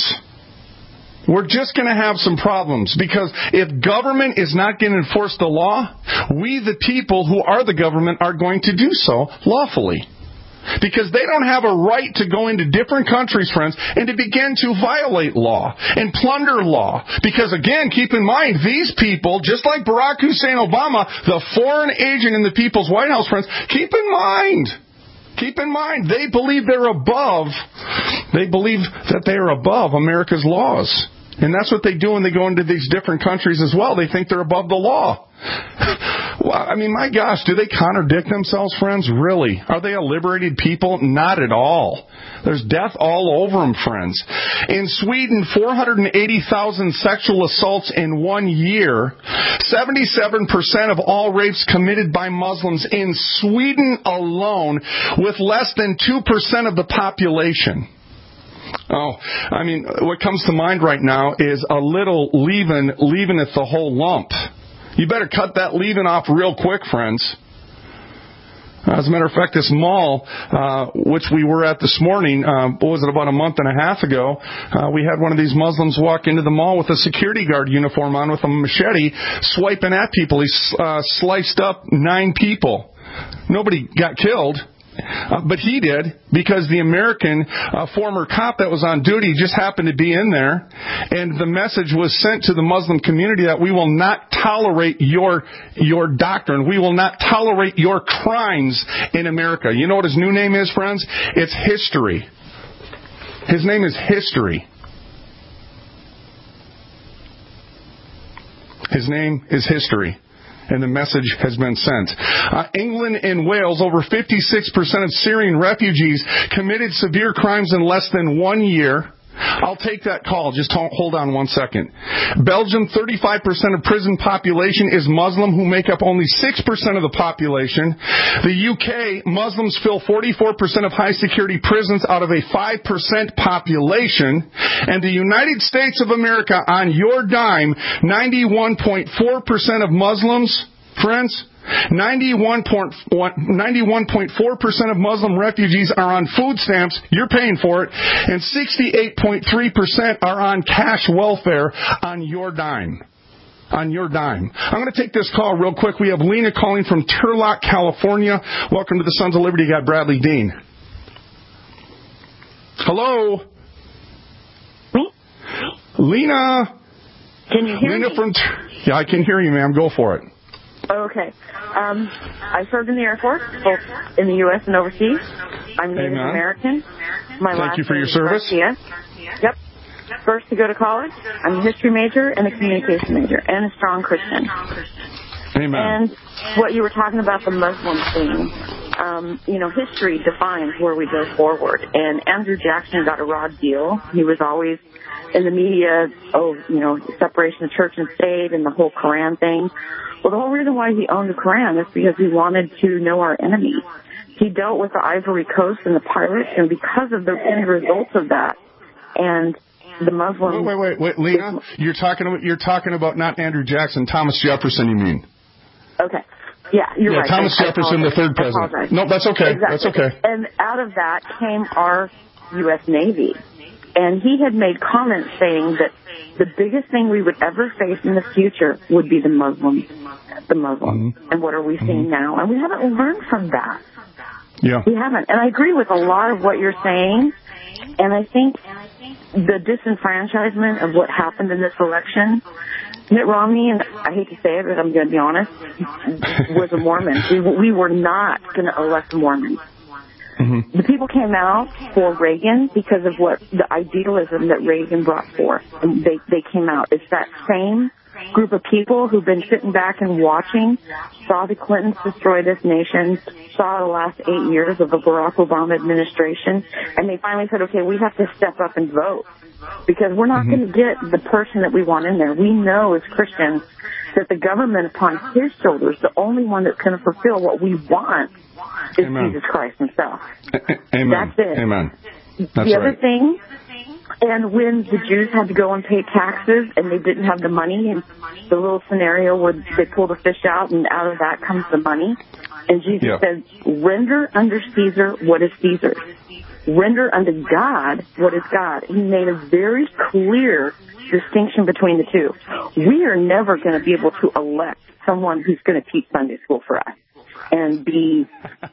We're just going to have some problems, because if government is not going to enforce the law, we, the people who are the government, are going to do so lawfully. Because they don't have a right to go into different countries, friends, and to begin to violate law and plunder law. Because, again, keep in mind, these people, just like Barack Hussein Obama, the foreign agent in the People's White House, friends, keep in mind, keep in mind, they believe they're above, they believe that they are above America's laws. And that's what they do when they go into these different countries as well. They think they're above the law. Well, I mean, my gosh, do they contradict themselves, friends? Really? Are they a liberated people? Not at all. There's death all over them, friends. In Sweden, four hundred eighty thousand sexual assaults in one year. seventy-seven percent of all rapes committed by Muslims in Sweden alone, with less than two percent of the population. Oh, I mean, what comes to mind right now is a little leaven leaveneth the whole lump. You better cut that leaven off real quick, friends. As a matter of fact, this mall, uh, which we were at this morning, uh, what was it, about a month and a half ago, uh, we had one of these Muslims walk into the mall with a security guard uniform on with a machete, swiping at people. He uh, sliced up nine people. Nobody got killed. Uh, but he did, because the American uh, former cop that was on duty just happened to be in there, and the message was sent to the Muslim community that we will not tolerate your your doctrine. We will not tolerate your crimes in America. You know what his new name is, friends? It's History. His name is History. His name is History. And the message has been sent. Uh, England and Wales, over fifty-six percent of Syrian refugees committed severe crimes in less than one year. I'll take that call. Just hold on one second. Belgium, thirty-five percent of prison population is Muslim, who make up only six percent of the population. The U K, Muslims fill forty-four percent of high-security prisons out of a five percent population. And the United States of America, on your dime, ninety-one point four percent of Muslims, friends, ninety-one point four percent of Muslim refugees are on food stamps. You're paying for it. And sixty-eight point three percent are on cash welfare on your dime. On your dime. I'm going to take this call real quick. We have Lena calling from Turlock, California. Welcome to the Sons of Liberty. You got Bradley Dean. Hello? Lena? Can you hear Lena me? From, yeah, I can hear you, ma'am. Go for it. Okay. Um, I served in the Air Force, both in the U S and overseas. I'm Native Amen. American. My Thank last you for name your is service. Garcia. Yep. first to go to college. I'm a history major and a communication major and a strong Christian. Amen. And what you were talking about, the Muslim thing, um, you know, history defines where we go forward. And Andrew Jackson got a raw deal. He was always in the media, oh, you know, separation of church and state and the whole Quran thing. Well, the whole reason why he owned the Quran is because he wanted to know our enemies. He dealt with the Ivory Coast and the pirates, and because of the end results of that, and the Muslims. Wait, wait, wait, wait, Lena, you're talking about you're talking about not Andrew Jackson, Thomas Jefferson. You mean? Okay. Yeah, you're yeah, right. Thomas I, Jefferson, I the third president. No, that's okay. Exactly. That's okay. And out of that came our U S Navy. And he had made comments saying that the biggest thing we would ever face in the future would be the Muslims. The Muslims. Mm-hmm. And what are we seeing mm-hmm. now? And we haven't learned from that. Yeah. We haven't. And I agree with a lot of what you're saying. And I think the disenfranchisement of what happened in this election, Mitt Romney, and I hate to say it, but I'm going to be honest, was a Mormon. We, we were not going to elect a Mormon. Mm-hmm. The people came out for Reagan because of what the idealism that Reagan brought forth. And they, they came out. It's that same group of people who've been sitting back and watching, saw the Clintons destroy this nation, saw the last eight years of the Barack Obama administration, and they finally said, okay, we have to step up and vote because we're not mm-hmm. going to get the person that we want in there. We know as Christians that the government upon his shoulders, the only one that's going to fulfill what we want is Amen. Jesus Christ himself. Amen. That's it. Amen. That's the other right. thing, and when the Jews had to go and pay taxes and they didn't have the money, and the little scenario where they pull the fish out and out of that comes the money, and Jesus yeah. said, render unto Caesar what is Caesar's. Render unto God what is God. He made a very clear distinction between the two. We are never going to be able to elect someone who's going to teach Sunday school for us and be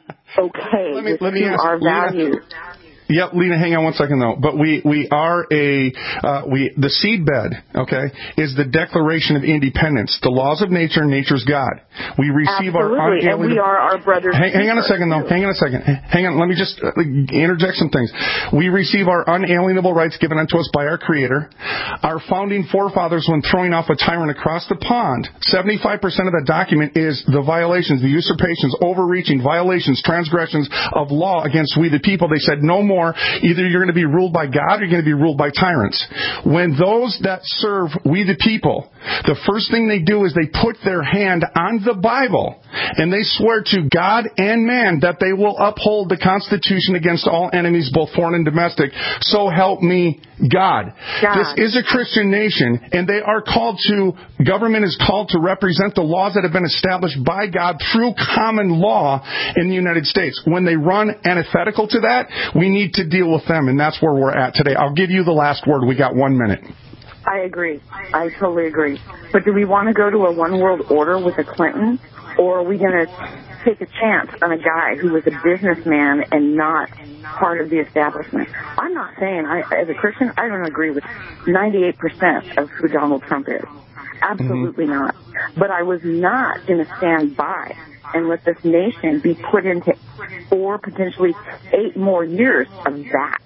okay let me, with let me ask, our values. Yep, Lena, hang on one second though. But we we are a uh, we the seedbed, okay, is the Declaration of Independence, the laws of nature, nature's God. We receive Absolutely. our unalienable. And we are our brothers. Hang, hang on a second though. Hang on a second. Hang on. Let me just uh, interject some things. We receive our unalienable rights given unto us by our Creator. Our founding forefathers, when throwing off a tyrant across the pond, seventy-five percent of the document is the violations, the usurpations, overreaching, violations, transgressions of law against we the people. They said no more. Either you're going to be ruled by God or you're going to be ruled by tyrants. When those that serve we the people, the first thing they do is they put their hand on the Bible and they swear to God and man that they will uphold the Constitution against all enemies, both foreign and domestic. So help me God. God. This is a Christian nation, and they are called to, government is called to represent the laws that have been established by God through common law in the United States. When they run antithetical to that, we need to deal with them, and that's where we're at today. I'll give you the last word. We got one minute. I agree. I totally agree. But do we want to go to a one world order with a Clinton, or are we going to take a chance on a guy who was a businessman and not part of the establishment? I'm not saying, I, as a Christian, I don't agree with ninety-eight percent of who Donald Trump is. Absolutely mm-hmm. not. But I was not going to stand by and let this nation be put into four, potentially eight more years of that,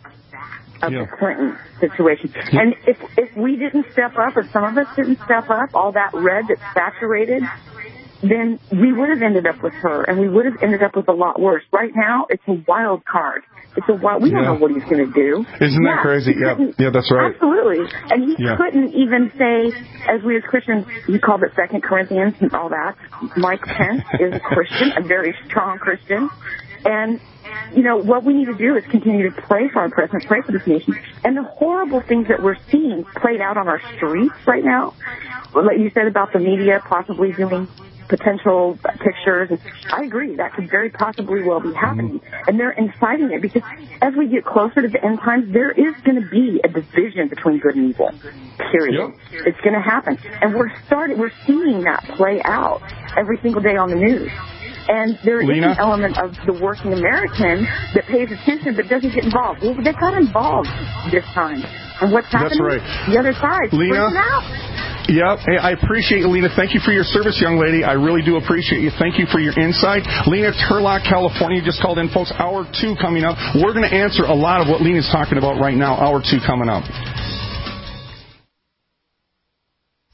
of yeah. the Clinton situation. Yeah. And if if we didn't step up, if some of us didn't step up, all that red that's saturated, then we would have ended up with her, and we would have ended up with a lot worse. Right now, it's a wild card. It's a wild. We don't yeah. know what he's going to do. Isn't yeah, that crazy? Yeah, yeah, that's right. Absolutely. And he yeah. couldn't even say, as we as Christians, he called it Second Corinthians and all that. Mike Pence is a Christian, a very strong Christian, and you know what we need to do is continue to pray for our president, pray for this nation, and the horrible things that we're seeing played out on our streets right now. Like you said about the media possibly doing potential pictures. I agree. That could very possibly well be happening. Mm-hmm. And they're inciting it because as we get closer to the end times, there is going to be a division between good and evil. Period. Yep. It's going to happen. And we're starting, we're seeing that play out every single day on the news. And there is Lena? an element of the working American that pays attention but doesn't get involved. Well, they got involved this time. And what's happening? That's right. The other side. Lena? Yep. Hey, I appreciate you, Lena. Thank you for your service, young lady. I really do appreciate you. Thank you for your insight. Lena Turlock, California, just called in, folks. Hour two coming up. We're going to answer a lot of what Lena's talking about right now. Hour two coming up.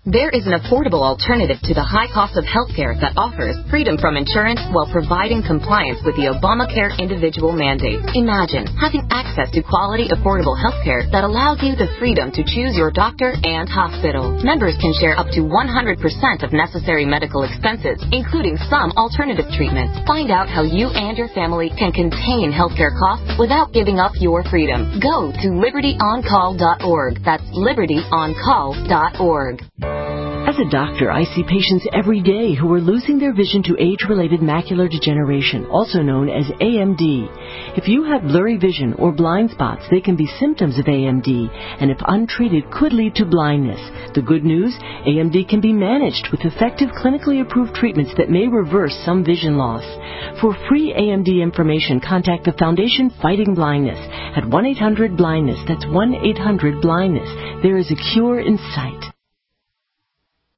There is an affordable alternative to the high cost of healthcare that offers freedom from insurance while providing compliance with the Obamacare individual mandate. Imagine having access to quality, affordable healthcare that allows you the freedom to choose your doctor and hospital. Members can share up to one hundred percent of necessary medical expenses, including some alternative treatments. Find out how you and your family can contain healthcare costs without giving up your freedom. Go to liberty on call dot org. That's liberty on call dot org. As a doctor, I see patients every day who are losing their vision to age-related macular degeneration, also known as A M D. If you have blurry vision or blind spots, they can be symptoms of A M D, and if untreated, could lead to blindness. The good news, A M D can be managed with effective clinically approved treatments that may reverse some vision loss. For free A M D information, contact the Foundation Fighting Blindness at one eight hundred blindness. That's one eight hundred blindness. There is a cure in sight.